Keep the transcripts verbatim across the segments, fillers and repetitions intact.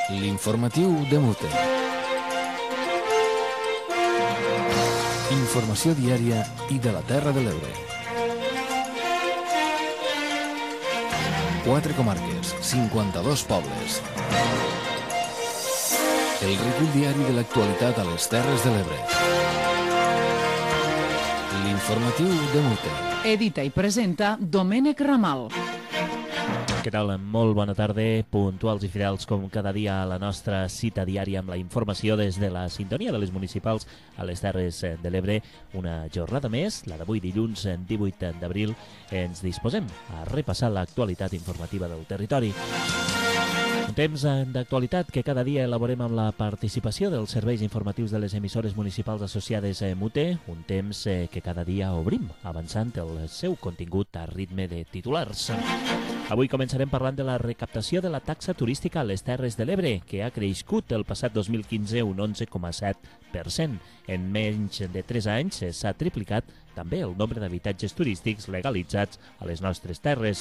L'informatiu de Mute. Informació diària i de la Terra de l'Ebre. Quatre comarques, cinquanta-dos pobles. El recull diari de l'actualitat a les Terres de l'Ebre. L'informatiu de Mute. Edita i presenta Domènec Ramal. Què tal? Molt bona tarda, puntuals i fidels com cada dia a la nostra cita diària amb la informació des de la sintonia de les municipals a les Terres de l'Ebre. Una jornada més, la d'avui dilluns divuit d'abril, ens disposem a repassar l'actualitat informativa del territori. Un temps d'actualitat que cada dia elaborem amb la participació dels serveis informatius de les emissores municipals associades a Mute, un temps que cada dia obrim, avançant el seu contingut a ritme de titulars. Avui començarem parlant de la recaptació de la taxa turística a les Terres de l'Ebre, que ha crescut el passat dos mil quinze un onze coma set per cent. En menys de tres anys s'ha triplicat també el nombre d'habitatges turístics legalitzats a les nostres terres.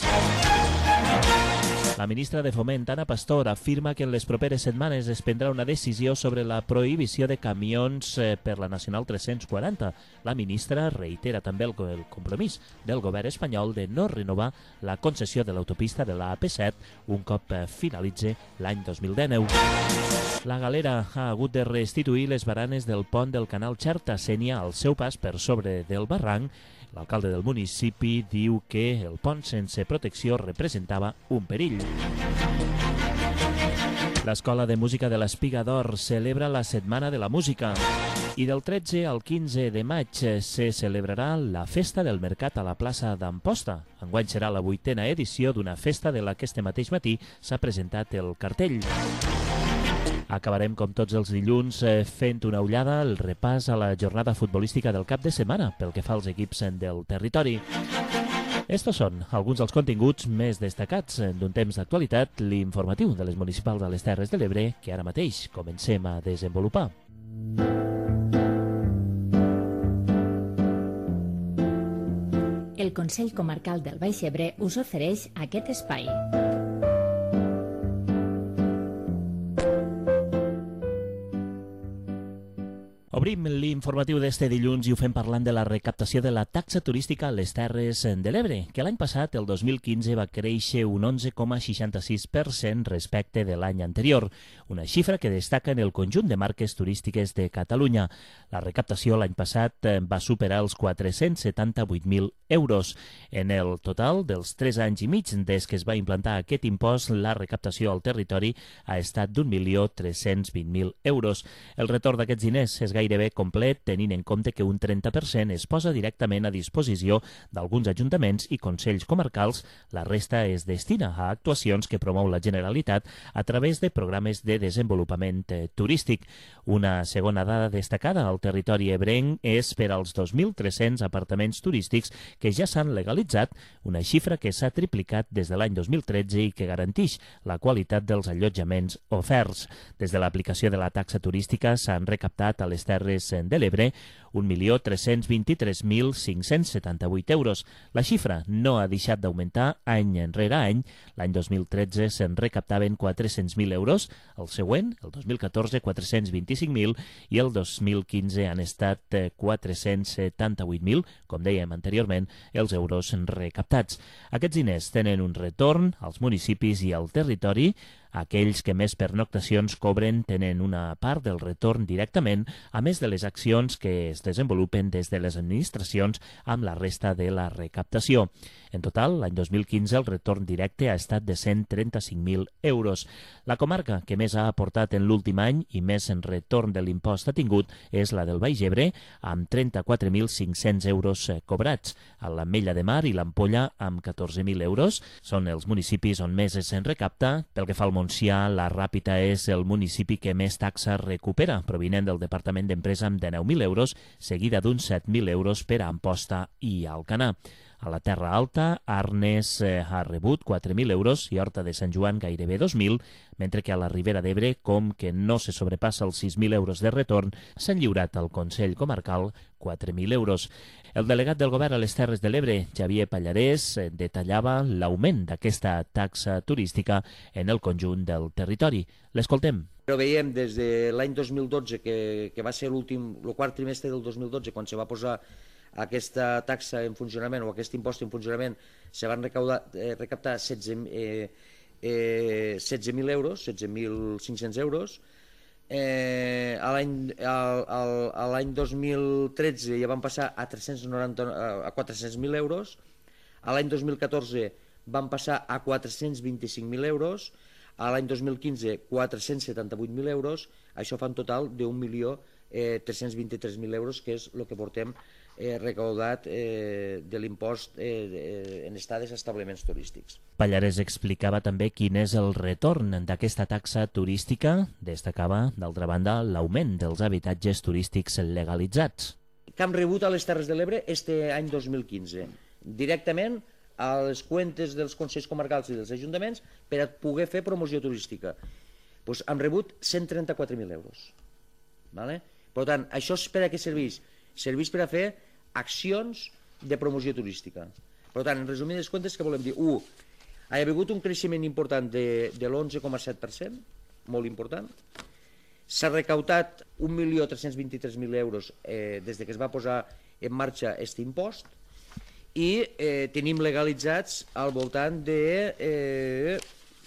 La ministra de Foment, Ana Pastor, afirma que en les properes setmanes es prendrà una decisió sobre la prohibició de camions per la Nacional tres-cents quaranta. La ministra reitera també el, el compromís del govern espanyol de no renovar la concessió de l'autopista de la A P set un cop finalitzi l'any dos mil dinou. La Galera ha hagut de restituir les baranes del pont del canal Xerta-Sénia al seu pas per sobre del barranc. L'alcalde del municipi diu que el pont sense protecció representava un perill. L'Escola de Música de l'Espiga d'Or celebra la Setmana de la Música i del tretze al quinze de maig se celebrarà la Festa del Mercat a la plaça d'Amposta. Enguany serà la vuitena edició d'una festa de la que este mateix matí s'ha presentat el cartell. Acabarem, com tots els dilluns, fent una ullada al repàs a la jornada futbolística del cap de setmana pel que fa als equips del territori. Estos són alguns dels continguts més destacats d'un temps d'actualitat, l'informatiu de les municipals de les Terres de l'Ebre, que ara mateix comencem a desenvolupar. El Consell Comarcal del Baix Ebre us ofereix aquest espai. Obrim l'informatiu d'este dilluns i ho fem parlant de la recaptació de la taxa turística a les Terres de l'Ebre, que l'any passat, el dos mil quinze, va créixer un onze coma seixanta-sis per cent respecte de l'any anterior, una xifra que destaca en el conjunt de marques turístiques de Catalunya. La recaptació l'any passat va superar els quatre-cents setanta-vuit mil euros. En el total dels tres anys i mig des que es va implantar aquest impost, la recaptació al territori ha estat d'un milió tres-cents vint mil euros. El retorn d'aquests diners és gairebé complet, tenint en compte que un trenta per cent es posa directament a disposició d'alguns ajuntaments i consells comarcals. La resta es destina a actuacions que promou la Generalitat a través de programes de desenvolupament turístic. Una segona dada destacada al territori ebrenc és per als dos mil tres-cents apartaments turístics que ja s'han legalitzat, una xifra que s'ha triplicat des de l'any dos mil tretze i que garantix la qualitat dels allotjaments oferts. Des de l'aplicació de la taxa turística s'han recaptat a les Terres de l'Ebre un milió tres-cents vint-i-tres mil cinc-cents setanta-vuit euros. La xifra no ha deixat d'augmentar any enrere any. L'any dos mil tretze se'n recaptaven quatre-cents mil euros, el següent, el dos mil catorze, quatre-cents vint-i-cinc mil i el dos mil quinze han estat quatre-cents setanta-vuit mil, com dèiem anteriorment, els euros recaptats. Aquests diners tenen un retorn als municipis i al territori. Aquells que més pernoctacions cobren tenen una part del retorn directament, a més de les accions que es desenvolupen des de les administracions amb la resta de la recaptació. En total, l'any dos mil quinze el retorn directe ha estat de cent trenta-cinc mil euros. La comarca que més ha aportat en l'últim any i més en retorn de l'impost ha tingut és la del Baix Ebre, amb trenta-quatre mil cinc-cents euros cobrats. A l'Ametlla de Mar i l'Ampolla, amb catorze mil euros, són els municipis on més se'n recapta. Pel que fa al Montsià, la Ràpita és el municipi que més taxa recupera, provinent del Departament d'Empresa amb dinou mil euros, seguida d'uns set mil euros per a Amposta i Alcanar. A la Terra Alta, Arnes eh, ha rebut quatre mil euros i Horta de Sant Joan gairebé dos mil, mentre que a la Ribera d'Ebre, com que no se sobrepassa els sis mil euros de retorn, s'han lliurat al Consell Comarcal quatre mil euros. El delegat del Govern a les Terres de l'Ebre, Xavier Pallarès, eh, detallava l'augment d'aquesta taxa turística en el conjunt del territori. L'escoltem. Però veiem des de l'any dos mil dotze, que, que va ser l'últim, el quart trimestre del dos mil dotze, quan se va posar aquesta taxa en funcionament o aquest impost en funcionament, se van recaudar, eh, recaptar setze mil eh, eh, setze mil euros, setze mil cinc-cents euros. Eh, a l'any dos mil tretze ja van passar a, tres-cents noranta, a quatre-cents mil euros. A l'any dos mil catorze van passar a quatre-cents vint-i-cinc mil euros. A l'any dos mil quinze, quatre-cents setanta-vuit mil euros. Això fa un total d'un milió tres-cents vint-i-tres mil euros, que és el que portem eh, recaudat eh, de l'impost eh, en estades a establiments turístics. Pallarès explicava també quin és el retorn d'aquesta taxa turística. Destacava, d'altra banda, l'augment dels habitatges turístics legalitzats. Que hem rebut a les Terres de l'Ebre este any dos mil quinze, directament a les cuentes dels Consells Comarcals i dels Ajuntaments per a poder fer promoció turística. Pues hem rebut cent trenta-quatre mil euros. Vale? Per tant, això per a què serveix? Serveix per a fer accions de promoció turística. Per tant, en resumides comptes, què volem dir? U, ha hagut un creixement important de, de l'onze coma set per cent, molt important. S'ha recaptat un milió tres-cents vint-i-tres mil euros eh, des de que es va posar en marxa aquest impost i eh, tenim legalitzats al voltant de eh,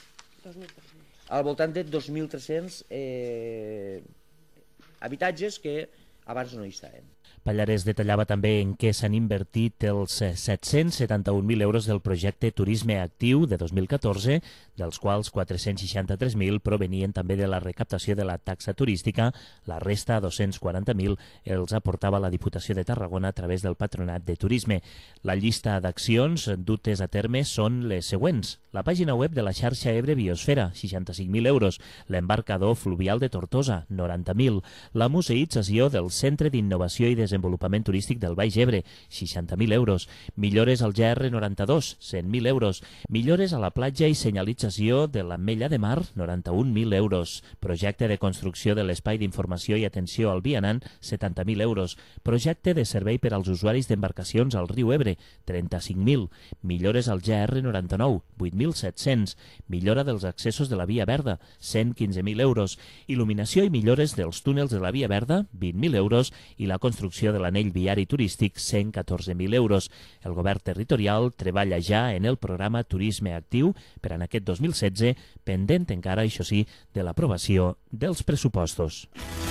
al voltant de dos mil tres-cents eh, habitatges que abans no hi estaven. Pallarès detallava també en què s'han invertit els set-cents setanta-un mil euros del projecte Turisme Actiu de dos mil catorze, dels quals quatre-cents seixanta-tres mil provenien també de la recaptació de la taxa turística. La resta, dos-cents quaranta mil, els aportava la Diputació de Tarragona a través del Patronat de Turisme. La llista d'accions dutes a terme són les següents. La pàgina web de la xarxa Ebre Biosfera, seixanta-cinc mil euros. L'embarcador fluvial de Tortosa, noranta mil. La museïtzació del Centre d'Innovació i Desenvolupament Turístic del Baix Ebre, seixanta mil euros. Millores al G R noranta-dos, cent mil euros. Millores a la platja i senyalització de l'Ametlla de Mar, noranta-un mil euros. Projecte de construcció de l'espai d'informació i atenció al vianant, setanta mil euros. Projecte de servei per als usuaris d'embarcacions al riu Ebre, trenta-cinc mil. Millores al G R noranta-nou, vuit mil set-cents. Millora dels accessos de la Via Verda, cent quinze mil euros. Il·luminació i millores dels túnels de la Via Verda, vint mil euros. I la construcció de l'anell viari turístic, cent catorze mil euros. El govern territorial treballa ja en el programa Turisme Actiu per en aquest dos mil setze, pendent encara, això sí, de l'aprovació dels pressupostos.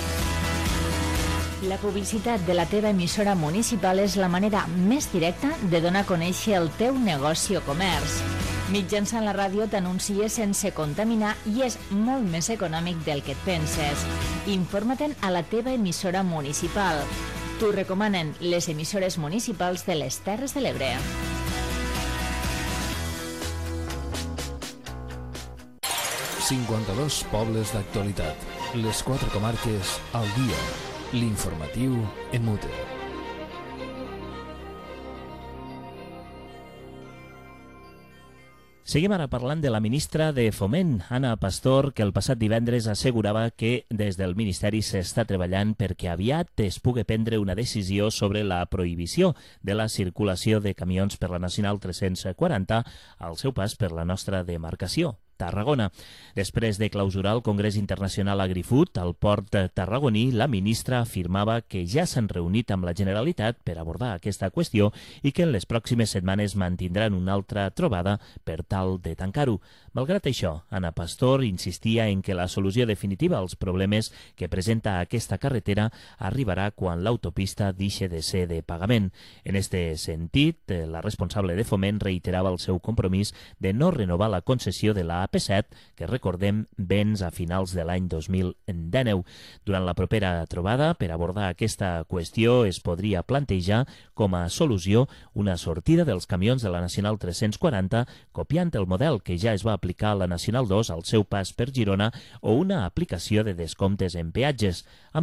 La publicitat de la teva emissora municipal és la manera més directa de donar a conèixer el teu negoci o comerç. Mitjançant la ràdio t'anuncies sense contaminar i és molt més econòmic del que et penses. Informa-te'n a la teva emissora municipal. T'ho recomanen les emissores municipals de les Terres de l'Ebre. cinquanta-dos pobles d'actualitat. Les quatre comarques al dia. L'informatiu en mute. Seguim ara parlant de la ministra de Foment, Ana Pastor, que el passat divendres assegurava que des del Ministeri s'està treballant perquè aviat es pugui prendre una decisió sobre la prohibició de la circulació de camions per la Nacional tres-cents quaranta al seu pas per la nostra demarcació, Tarragona. Després de clausurar el Congrés Internacional Agri-Food al port tarragoní, la ministra afirmava que ja s'han reunit amb la Generalitat per abordar aquesta qüestió i que en les pròximes setmanes mantindran una altra trobada per tal de tancar-ho. Malgrat això, Ana Pastor insistia en que la solució definitiva als problemes que presenta aquesta carretera arribarà quan l'autopista deixi de ser de pagament. En este sentit, la responsable de Foment reiterava el seu compromís de no renovar la concessió de la A P set, que recordem venç a finals de l'any dos mil dinou. Durant la propera trobada, per abordar aquesta qüestió, es podria plantejar com a solució una sortida dels camions de la Nacional tres-cents quaranta, copiant el model que ja es va aplicar a la Nacional dos al seu pas per Girona, o una aplicació de descomptes en peatges. Amb tot,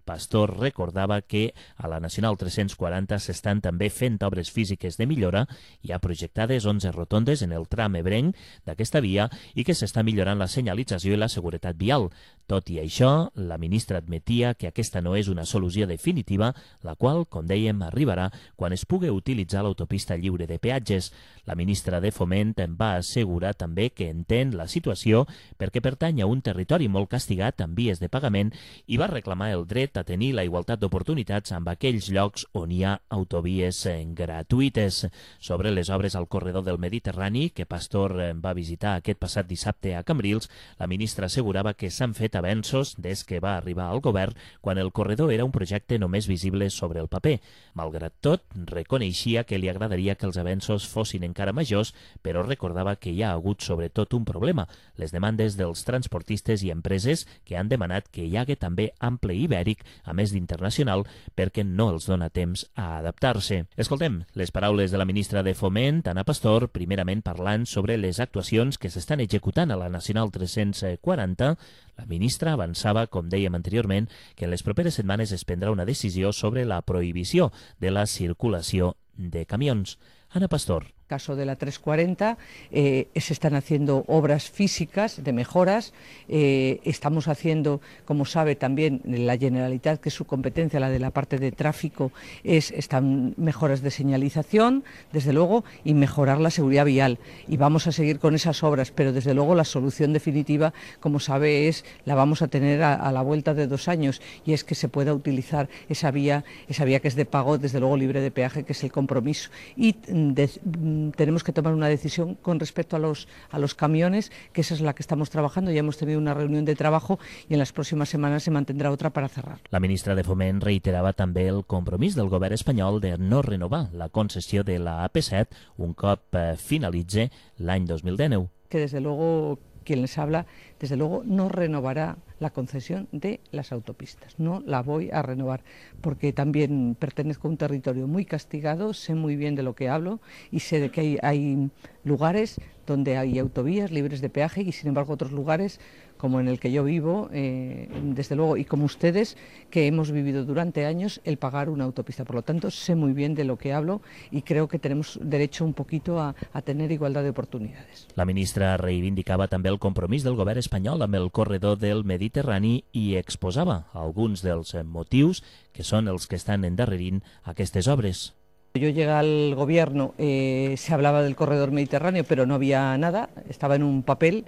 Pastor recordava que a la Nacional tres-cents quaranta s'estan també fent obres físiques de millora. Hi ha projectades onze rotondes en el tram ebrenc d'aquesta via i que s'està millorant la senyalització i la seguretat vial. Tot i això, la ministra admetia que aquesta no és una solució definitiva, la qual, com dèiem, arribarà quan es pugui utilitzar l'autopista lliure de peatges. La ministra de Foment va assegurar també que entén la situació perquè pertany a un territori molt castigat amb vies de pagament i va reclamar el dret a tenir la igualtat d'oportunitats amb aquells llocs on hi ha autovies gratuïtes. Sobre les obres al corredor del Mediterrani, que Pastor va visitar aquest passat dissabte a Cambrils, la ministra assegurava que s'han fet avenços des que va arribar al govern quan el corredor era un projecte només visible sobre el paper. Malgrat tot, reconeixia que li agradaria que els avenços fossin encara majors, però recordava que hi ha hagut sobretot un problema, les demandes dels transportistes i empreses que han demanat que hi hagi també ample ibèric, a més d'internacional, perquè no els dona temps a adaptar-se. Escoltem les paraules de la ministra de Foment, Ana Pastor, primerament parlant sobre les actuacions que s'estan executant a la Nacional tres-cents quaranta. La ministra avançava, com dèiem anteriorment, que en les properes setmanes es prendrà una decisió sobre la prohibició de la circulació de camions. Ana Pastor. Caso de la trescientos cuarenta, eh, se están haciendo obras físicas de mejoras, eh, estamos haciendo, como sabe también la Generalitat, que es su competencia, la de la parte de tráfico, es, están mejoras de señalización, desde luego, y mejorar la seguridad vial. Y vamos a seguir con esas obras, pero desde luego la solución definitiva, como sabe, es la vamos a tener a, a la vuelta de dos años, y es que se pueda utilizar esa vía, esa vía que es de pago, desde luego libre de peaje, que es el compromiso. Y de, tenemos que tomar una decisión con respecto a los, a los camiones, que esa es la que estamos trabajando. Ya hemos tenido una reunión de trabajo y en las próximas semanas se mantendrá otra para cerrar. La ministra de Foment reiterava també el compromís del govern espanyol de no renovar la concessió de la A P set un cop eh, finalitze l'any dos mil dinou. Que desde luego quien les habla, desde luego no renovará la concesión de las autopistas. No la voy a renovar porque también pertenezco a un territorio muy castigado, sé muy bien de lo que hablo y sé de que hay, hay lugares donde hay autovías libres de peaje y sin embargo otros lugares como en el que yo vivo, eh, desde luego, y como ustedes, que hemos vivido durante años el pagar una autopista. Por lo tanto, sé muy bien de lo que hablo y creo que tenemos derecho un poquito a, a tener igualdad de oportunidades. La ministra reivindicava també el compromís del govern espanyol amb el corredor del Mediterrani i exposava alguns dels motius que són els que estan endarrerint aquestes obres. Yo llegué al gobierno, eh, se hablaba del corredor mediterráneo, pero no había nada, estaba en un papel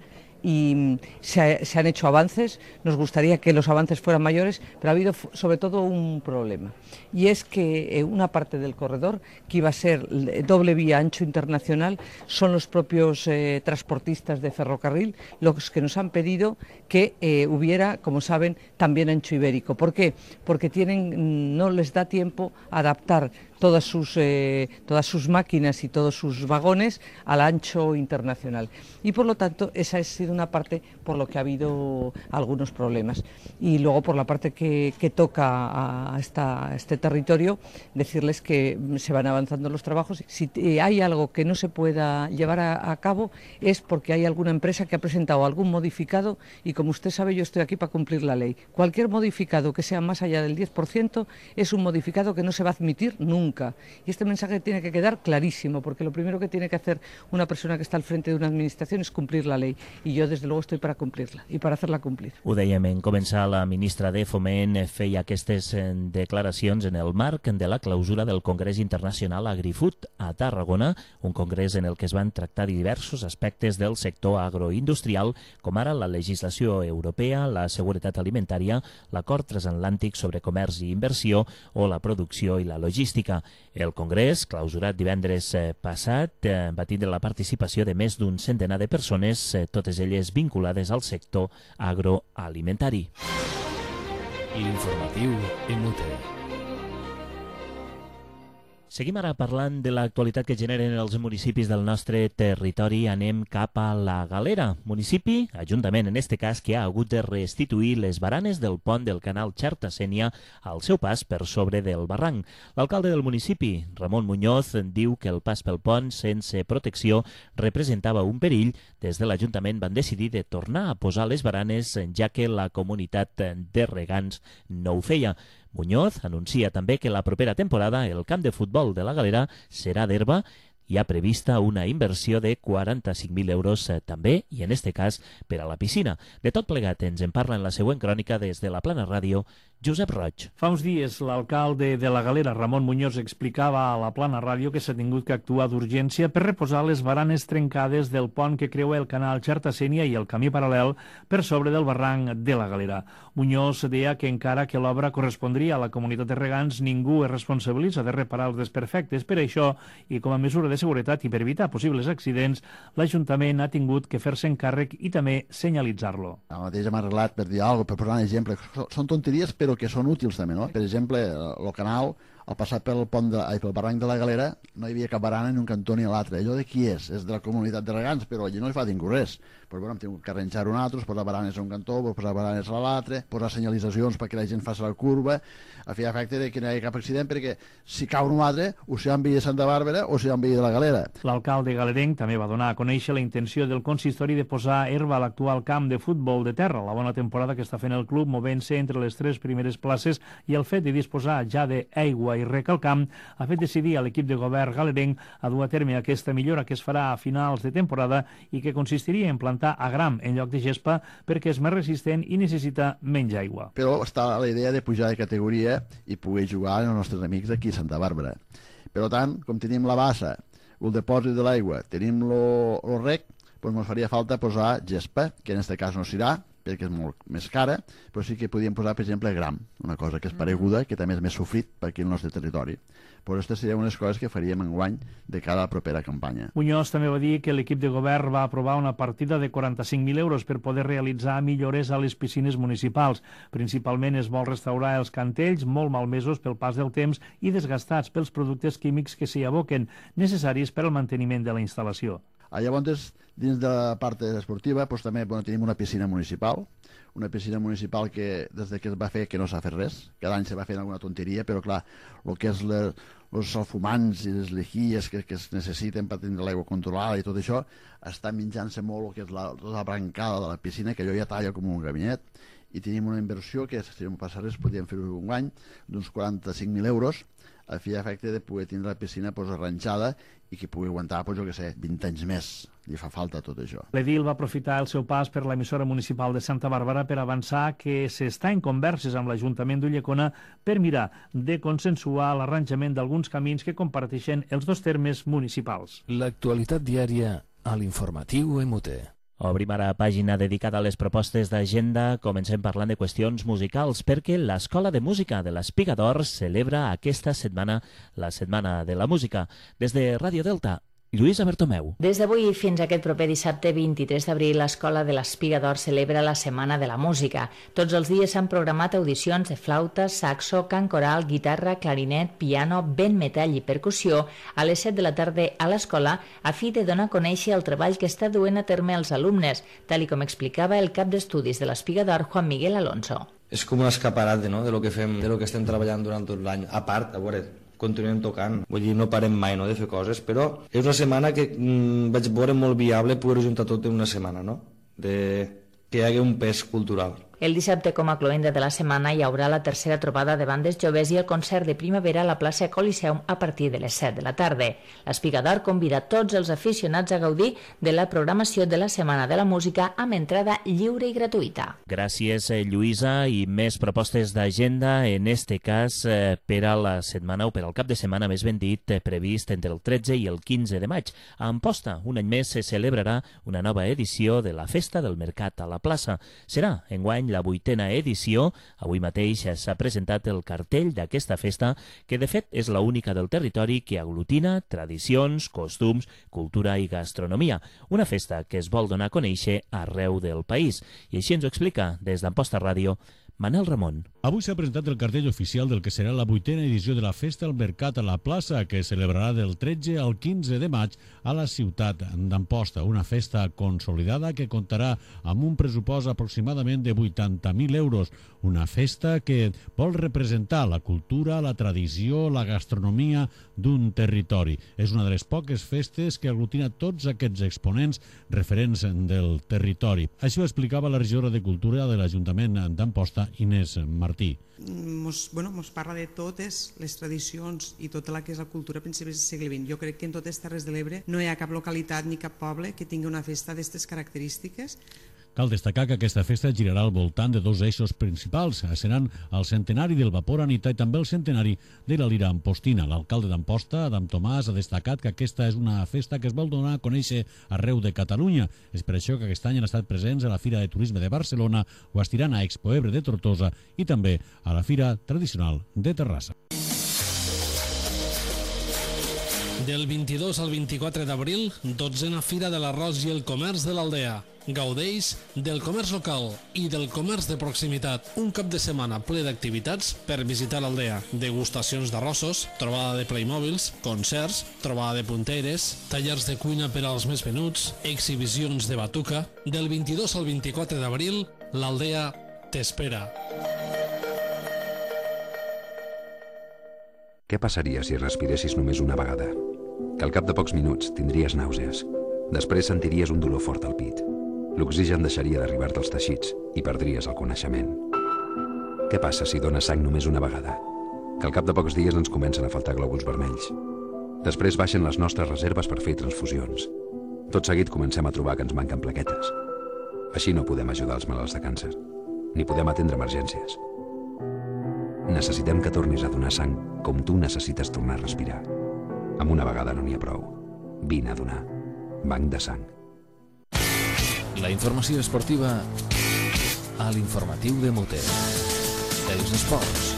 y se, se han hecho avances. Nos gustaría que los avances fueran mayores, pero ha habido sobre todo un problema. Y es que eh, una parte del corredor, que iba a ser doble vía ancho internacional, son los propios eh, transportistas de ferrocarril los que nos han pedido que eh, hubiera, como saben, también ancho ibérico. ¿Por qué? Porque tienen, no les da tiempo a adaptar todas sus, eh, todas sus máquinas y todos sus vagones al ancho internacional. Y por lo tanto esa ha sido una parte por lo que ha habido algunos problemas. Y luego por la parte que, que toca a, esta, a este territorio, decirles que se van avanzando los trabajos. Si hay algo que no se pueda llevar a, a cabo es porque hay alguna empresa que ha presentado algún modificado y como usted sabe yo estoy aquí para cumplir la ley. Cualquier modificado que sea más allá del diez por ciento es un modificado que no se va a admitir nunca. Y este mensaje tiene que quedar clarísimo, porque lo primero que tiene que hacer una persona que está al frente de una administración es cumplir la ley. Y yo, desde luego, estoy para cumplirla y para hacerla cumplir. Ho dèiem en començar, la ministra de Foment feia aquestes declaracions en el marc de la clausura del Congrés Internacional Agri-Food a Tarragona, un congrés en el que es van tractar diversos aspectes del sector agroindustrial, com ara la legislació europea, la seguretat alimentària, l'acord transatlàntic sobre comerç i inversió o la producció i la logística. El congrés, clausurat divendres passat, va tindre la participació de més d'un centenar de persones, totes elles vinculades al sector agroalimentari. L'informatiu en U T E. Seguim ara parlant de l'actualitat que generen els municipis del nostre territori. Anem cap a la Galera, municipi, ajuntament en este cas, que ha hagut de restituir les baranes del pont del canal Xerta-Sénia al seu pas per sobre del barranc. L'alcalde del municipi, Ramon Muñoz, diu que el pas pel pont sense protecció representava un perill. Des de l'Ajuntament van decidir de tornar a posar les baranes, ja que la comunitat de regants no ho feia. Muñoz anuncia també que la propera temporada el camp de futbol de la Galera serà d'herba. Hi ha prevista una inversió de quaranta-cinc mil euros eh, també, i en este cas per a la piscina. De tot plegat ens en parla en la següent crònica des de la Plana Ràdio, Josep Roig. Fa uns dies l'alcalde de la Galera, Ramon Muñoz, explicava a la Plana Ràdio que s'ha tingut que actuar d'urgència per reposar les baranes trencades del pont que creua el canal Xerta-Sénia i el camí paral·lel per sobre del barranc de la Galera. Muñoz deia que encara que l'obra correspondria a la comunitat de regants, ningú es responsabilitza de reparar els desperfectes. Per això, i com a mesura de seguretat i per evitar possibles accidents, l'Ajuntament ha tingut que fer-se encàrrec i també senyalitzar-lo. La mateixa m'ha arreglat per dir alguna cosa, per posar un exemple. Són tonteries, però que són útils també, no? Per exemple, el canal, al passar pel pont de, ai, pel barranc de la Galera, no hi havia cap barana ni un cantó ni l'altre. Allò de qui és? És de la comunitat de regants, però allí no hi fa ningú res. Però bueno, hem tingut que arranjar un altre, posar baranes a un cantó, posar baranes a l'altre, posar senyalitzacions perquè la gent faci la curva, a fi efecte de que no hi hagi cap accident, perquè si cau un altre, o si han veí de Santa Bàrbara o si han veí de la Galera. L'alcalde galerenc també va donar a conèixer la intenció del consistori de posar herba a l'actual camp de futbol de terra. La bona temporada que està fent el club, movent-se entre les tres primeres places, i el fet de disposar ja d'aigua i rec al camp ha fet decidir a l'equip de govern galerenc a dur a terme aquesta millora que es farà a finals de temporada i que consistiria en plantar agram en lloc de gespa perquè és més resistent i necessita menys aigua. Però està la idea de pujar de categoria i poder jugar amb els nostres amics d'aquí a Santa Bàrbara. Per tant, com tenim la bassa, el depòsit de l'aigua, tenim el rec, doncs ens faria falta posar gespa, que en aquest cas no serà, perquè és molt més cara, però sí que podíem posar, per exemple, gram, una cosa que és pareguda, que també és més sofrit per aquí al nostre territori. Però aquestes serien unes coses que faríem enguany de cara a la propera campanya. Muñoz també va dir que l'equip de govern va aprovar una partida de quaranta-cinc mil euros per poder realitzar millores a les piscines municipals. Principalment es vol restaurar els cantells, molt malmesos pel pas del temps i desgastats pels productes químics que s'hi aboquen, necessaris per al manteniment de la instal·lació. Llavors, dins de la part esportiva, doncs, també bueno, tenim una piscina municipal, una piscina municipal que des que es va fer que no s'ha fet res, cada any se va fent alguna tonteria, però clar, el que és les, els salfumants i les lejies que, que es necessiten per tenir l'aigua controlada i tot això, està menjant-se molt el que és la, tota la brancada de la piscina, que allò ja talla com un gabinet, i tenim una inversió que, si no passa res, podríem fer-ho un any, d'uns quaranta-cinc mil euros, a fi efecte de poder tindre la piscina pues, arranjada i que pugui aguantar, pues, jo què sé, vint anys més. Li fa falta tot això. L'edil va aprofitar el seu pas per l'emissora municipal de Santa Bàrbara per avançar que s'està en converses amb l'Ajuntament d'Ulldecona per mirar de consensuar l'arranjament d'alguns camins que comparteixen els dos termes municipals. L'actualitat diària a l'informatiu M U T. Obrim ara pàgina dedicada a les propostes d'agenda. Comencem parlant de qüestions musicals perquè l'Escola de Música de l'Espiga d'Or celebra aquesta setmana la Setmana de la Música. Des de Ràdio Delta, Lluïsa Bertomeu. Des d'avui fins aquest proper dissabte vint-i-tres d'abril, l'Escola de l'Espiga d'Or celebra la Setmana de la Música. Tots els dies s'han programat audicions de flauta, saxo, cant coral, guitarra, clarinet, piano, vent, metall i percussió a les set de la tarda a l'escola a fi de donar a conèixer el treball que està duent a terme els alumnes, tal i com explicava el cap d'estudis de l'Espiga d'Or, Juan Miguel Alonso. És com un escaparat, no?, de lo que fem, de lo que estem treballant durant tot l'any. A part, a veure, continuem tocant, vull dir, no parem mai, no?, de fer coses, però és una setmana que mm, vaig veure molt viable poder juntar tot en una setmana, no?, de que hi hagi un pes cultural. El dissabte, com a cloenda de la setmana, hi haurà la tercera trobada de bandes joves i el concert de primavera a la plaça Coliseum a partir de les set de la tarda. L'Espiga d'Or convida tots els aficionats a gaudir de la programació de la Setmana de la Música amb entrada lliure i gratuïta. Gràcies, Lluïsa, i més propostes d'agenda, en este cas eh, per a la setmana o per al cap de setmana, més ben dit, eh, previst entre el tretze i el quinze de maig. A Amposta, un any més, se celebrarà una nova edició de la Festa del Mercat a la plaça. Serà, enguany, la vuitena edició. Avui mateix s'ha presentat el cartell d'aquesta festa, que de fet és l'única del territori que aglutina tradicions, costums, cultura i gastronomia. Una festa que es vol donar a conèixer arreu del país. I així ens ho explica des d'Amposta Ràdio Manel Ramon. Avui s'ha presentat el cartell oficial del que serà la vuitena edició de la Festa al Mercat a la Plaça, que es celebrarà del tretze al quinze de maig a la ciutat d'Amposta. Una festa consolidada que comptarà amb un pressupost aproximadament de vuitanta mil euros. Una festa que vol representar la cultura, la tradició, la gastronomia d'un territori. És una de les poques festes que aglutina tots aquests exponents referents del territori. Això explicava la regidora de Cultura de l'Ajuntament d'Amposta, Inés Martí. Mos, bueno, mos parla de totes les tradicions i tota la que és la cultura a principis del segle vint. Jo crec que en totes les Terres de l'Ebre no hi ha cap localitat ni cap poble que tingui una festa d'aquestes característiques. Cal destacar que aquesta festa girarà al voltant de dos eixos principals. Seran el centenari del vapor Anita i també el centenari de la Lira Ampostina. L'alcalde d'Amposta, Adam Tomàs, ha destacat que aquesta és una festa que es vol donar a conèixer arreu de Catalunya. És per això que aquest any han estat presents a la Fira de Turisme de Barcelona o estiran a Expo Ebre de Tortosa i també a la Fira Tradicional de Terrassa. Del vint-i-dos al vint-i-quatre d'abril, dotzena Fira de l'Arròs i el Comerç de l'Aldea. Gaudeix del comerç local i del comerç de proximitat. Un cap de setmana ple d'activitats per visitar l'Aldea. Degustacions d'arrossos, trobada de Playmobils, concerts, trobada de punteres, tallers de cuina per als més menuts, exhibicions de batuca. Del vint-i-dos al vint-i-quatre d'abril, l'Aldea t'espera. Què passaria si respiressis només una vegada? Que al cap de pocs minuts tindries nàusees. Després sentiries un dolor fort al pit. L'oxigen deixaria d'arribar-te als teixits i perdries el coneixement. Què passa si dones sang només una vegada? Que al cap de pocs dies ens comencen a faltar glòbuls vermells. Després baixen les nostres reserves per fer transfusions. Tot seguit comencem a trobar que ens manquen plaquetes. Així no podem ajudar els malalts de càncer, ni podem atendre emergències. Necessitem que tornis a donar sang com tu necessites tornar a respirar. Amb una vegada no n'hi ha prou. Vine a donar. Banc de sang. La informació esportiva a l'informatiu de Mote. Els esports.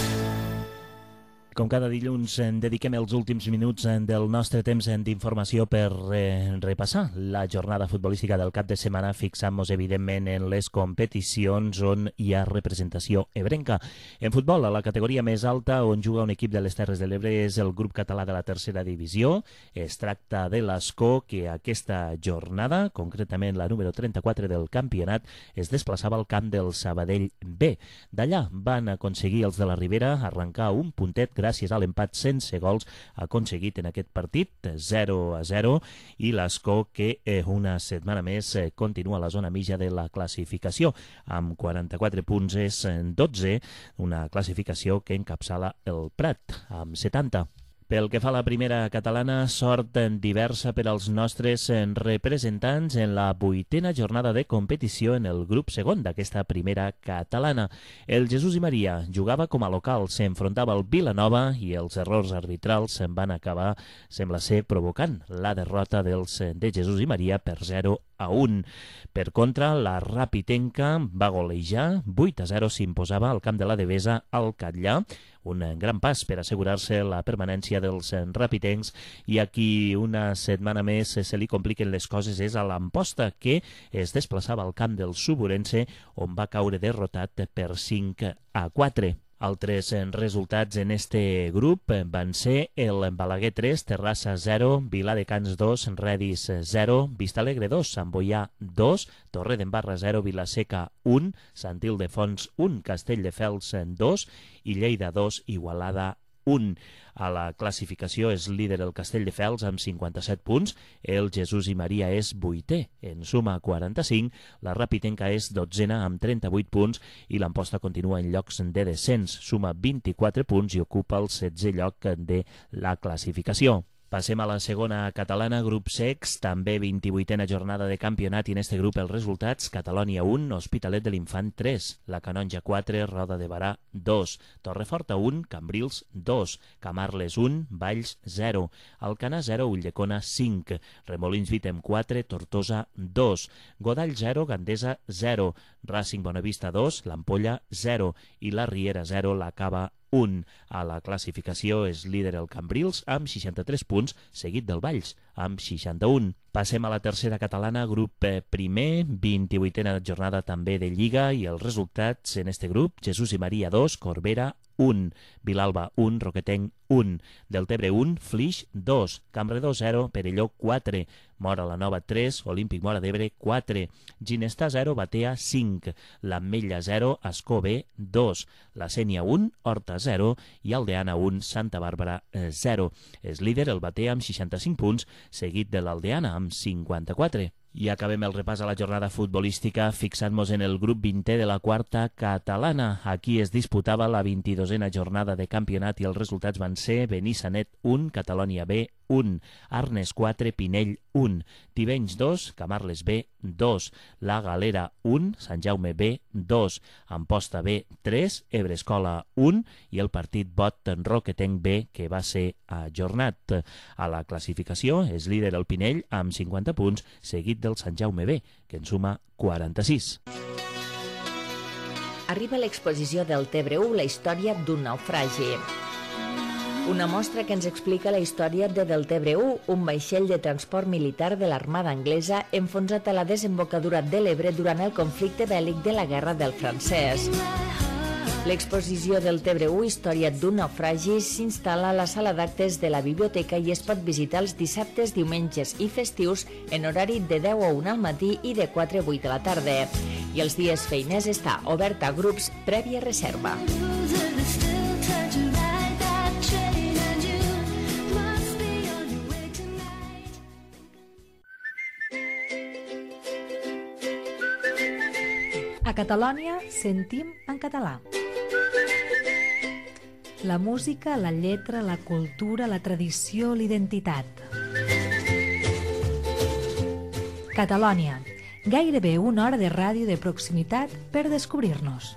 Com cada dilluns, dediquem els últims minuts del nostre temps d'informació per eh, repassar la jornada futbolística del cap de setmana, fixant-nos evidentment en les competicions on hi ha representació ebrenca. En futbol, a la categoria més alta on juga un equip de les Terres de l'Ebre és el grup català de la tercera divisió. Es tracta de l'Escó, que aquesta jornada, concretament la número trenta-quatre del campionat, es desplaçava al camp del Sabadell B. D'allà van aconseguir els de la Ribera arrencar un puntet gràcies a l'empat sense gols aconseguit en aquest partit, zero a zero, i l'Escó que eh, una setmana més eh, continua a la zona mitja de la classificació, amb quaranta-quatre punts és dotze, una classificació que encapçala el Prat, amb setanta. Pel que fa a la primera catalana, sort diversa per als nostres representants en la vuitena jornada de competició en el grup segon d'aquesta primera catalana. El Jesús i Maria jugava com a local, s'enfrontava al Vilanova i els errors arbitrals se'n van acabar, sembla ser, provocant la derrota dels de Jesús i Maria per zero a un. Per contra, la Rapitenca va golejar, vuit a zero s'imposava al camp de la Devesa al Catllà, un gran pas per assegurar-se la permanència dels rapitencs, i aquí una setmana més se li compliquen les coses és a l'Amposta, que es desplaçava al camp del Suburense, on va caure derrotat per cinc a quatre. Altres resultats en este grup van ser el Balaguer tres, Terrassa zero, Viladecans dos, Redis zero, Vistalegre dos, Sant Boià dos, Torredembarra zero, Vilaseca un, Sant Ildefons un, Castelldefels dos i Lleida dos, Igualada un. A la classificació és líder el Castelldefels amb cinquanta-set punts, el Jesús i Maria és vuitè, en suma quaranta-cinc, la Rapitenca és dotzena amb trenta-vuit punts i l'Amposta continua en llocs de descens, suma vint-i-quatre punts i ocupa el setzè lloc de la classificació. Passem a la segona catalana, grup sex, també vint-i-vuitena jornada de campionat i en este grup els resultats: Catalònia un, Hospitalet de l'Infant tres, La Canonja quatre, Roda de Barà dos, Torreforta un, Cambrils dos, Camarles un, Valls zero, Alcanar zero, Ulldecona cinc, Remolins Vitem quatre, Tortosa dos, Godall zero, Gandesa zero, Racing Bonavista dos, l'Ampolla zero i la Riera zero, la Cava un. A la classificació és líder el Cambrils amb seixanta-tres punts, seguit del Valls amb seixanta-un. Passem a la tercera catalana, grup primer, vint-i-vuitena jornada també de Lliga, i els resultats en este grup: Jesús i Maria dos, Corbera un, Vilalba un, Roquetenc un, Deltebre un, Flix dos, Campredó zero, Perelló quatre, Mora la Nova tres, Olímpic Mora d'Ebre quatre, Ginestà zero, Batea cinc, l'Ametlla zero, Ascó B dos, la Sénia un, Horta zero i Aldeana un, Santa Bàrbara zero. És líder el Batea amb seixanta-cinc punts, seguit de l'Aldeana amb cinquanta-quatre. I acabem el repàs a la jornada futbolística fixant-nos en el grup vintè de la quarta catalana. Aquí es disputava la vint-i-dosena jornada de campionat i els resultats van ser Benissanet un, Catalònia B un, Arnes quatre, Pinell un, Tivenys dos, Camarles B dos, La Galera un, Sant Jaume B dos, Amposta B tres, Ebrescola un i el partit Bot Roquetenc B, que va ser ajornat. A la classificació és líder el Pinell amb cinquanta punts, seguit del Sant Jaume B, que en suma quaranta-sis. Arriba l'exposició del Tebre u, la història d'un naufragi. Una mostra que ens explica la història de Deltebre u, un vaixell de transport militar de l'Armada anglesa enfonsat a la desembocadura de l'Ebre durant el conflicte bèl·lic de la Guerra del Francès. L'exposició del Tebre u, història d'un naufragi, s'instal·la a la sala d'actes de la biblioteca i es pot visitar els dissabtes, diumenges i festius en horari de deu a una al matí i de quatre a vuit de la tarda. I els dies feiners està obert a grups prèvia reserva. A Catalònia sentim en català. La música, la lletra, la cultura, la tradició, l'identitat. Catalònia. Gairebé una hora de ràdio de proximitat per descobrir-nos.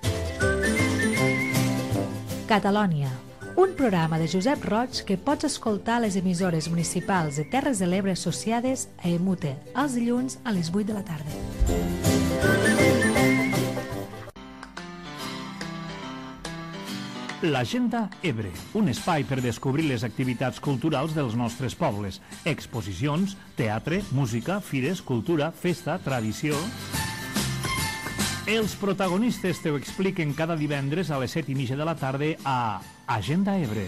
Catalònia. Un programa de Josep Roig que pots escoltar a les emissores municipals de Terres de l'Ebre associades a Emute els dilluns a les vuit de la tarda. L'Agenda Ebre, un espai per descobrir les activitats culturals dels nostres pobles. Exposicions, teatre, música, fires, cultura, festa, tradició... Els protagonistes te ho expliquen cada divendres a les set i mitja de la tarda a Agenda Ebre.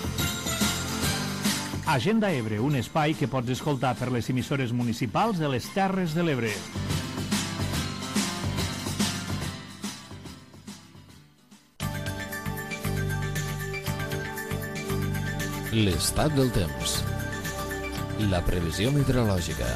Agenda Ebre, un espai que pots escoltar per les emissores municipals de les Terres de l'Ebre. L'estat del temps. La previsió meteorològica.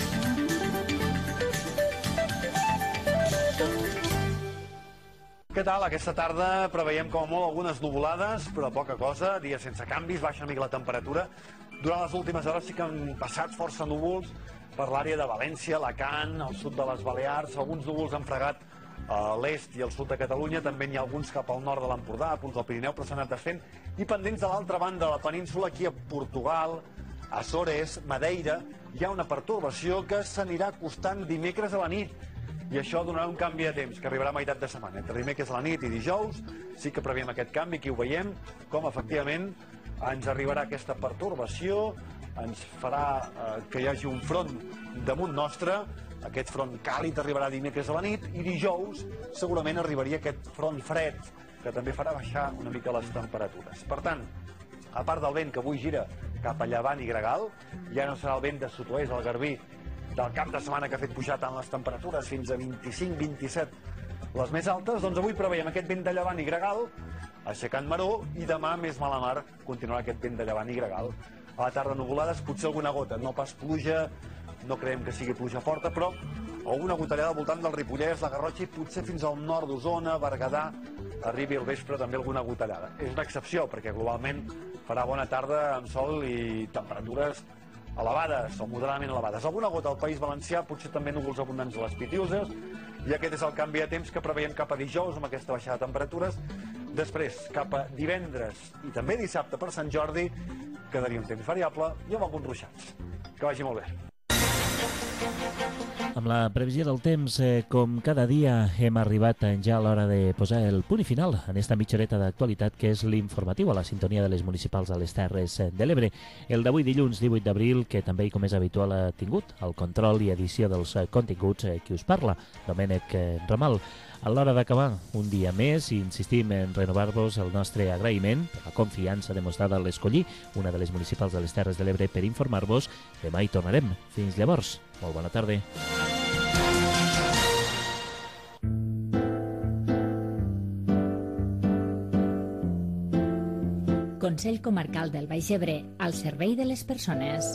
Què tal? Aquesta tarda preveiem com a molt algunes nuvolades, però poca cosa, dies sense canvis, baixa una mica la temperatura. Durant les últimes hores sí que han passat força núvols per l'àrea de València, Alacant, al sud de les Balears, alguns núvols han fregat a l'est i al sud de Catalunya, també n'hi ha alguns cap al nord de l'Empordà, a punts del Pirineu, però s'han anat desfent, i pendents de l'altra banda de la península, aquí a Portugal, Açores, Madeira, hi ha una pertorbació que s'anirà acostant dimecres a la nit, i això donarà un canvi de temps que arribarà a meitat de setmana. Entre dimecres a la nit i dijous sí que preveiem aquest canvi, aquí ho veiem, com efectivament ens arribarà aquesta pertorbació, ens farà eh, que hi hagi un front damunt nostre. Aquest front càlid arribarà dimecres a la nit i dijous segurament arribaria aquest front fred que també farà baixar una mica les temperatures. Per tant, a part del vent que avui gira cap a llevant i gregal, ja no serà el vent de sud-oest, el garbí, del cap de setmana que ha fet pujar tant les temperatures fins a vint-i-cinc vint-i-set les més altes, doncs avui preveiem aquest vent de llevant i gregal aixecant maró i demà més mala mar continuarà aquest vent de llevant i gregal. A la tarda nuvolades, potser alguna gota, no pas pluja, no creiem que sigui pluja forta, però alguna gotellada al voltant del Ripollès, la Garrotxa i potser fins al nord d'Osona, Berguedà, arribi al vespre també alguna gotellada. És una excepció, perquè globalment farà bona tarda amb sol i temperatures elevades o moderadament elevades. Alguna gota al País Valencià, potser també núvols abundants a les Pitiuses, i aquest és el canvi de temps que preveiem cap a dijous amb aquesta baixada de temperatures. Després, cap a divendres i també dissabte per Sant Jordi, quedaria un temps variable i amb alguns ruixats. Que vagi molt bé. Amb la previsió del temps, eh, com cada dia, hem arribat ja a l'hora de posar el punt i final en esta mitja horeta d'actualitat que és l'informatiu a la sintonia de les municipals de les Terres de l'Ebre. El d'avui dilluns divuit d'abril, que també, com és habitual, ha tingut el control i edició dels eh, continguts eh, qui us parla, Domènec eh, Ramal. A l'hora d'acabar un dia més, insistim en renovar-vos el nostre agraïment per la confiança demostrada a l'escollir, una de les municipals de les Terres de l'Ebre, per informar-vos. Demà hi tornarem. Fins llavors, molt bona tarda. Consell Comarcal del Baix Ebre, al servei de les persones.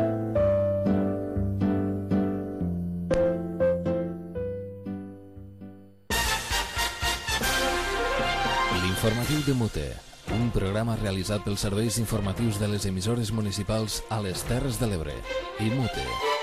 L'informatiu de Mute, un programa realitzat pels serveis informatius de les emissores municipals a les Terres de l'Ebre i Mute.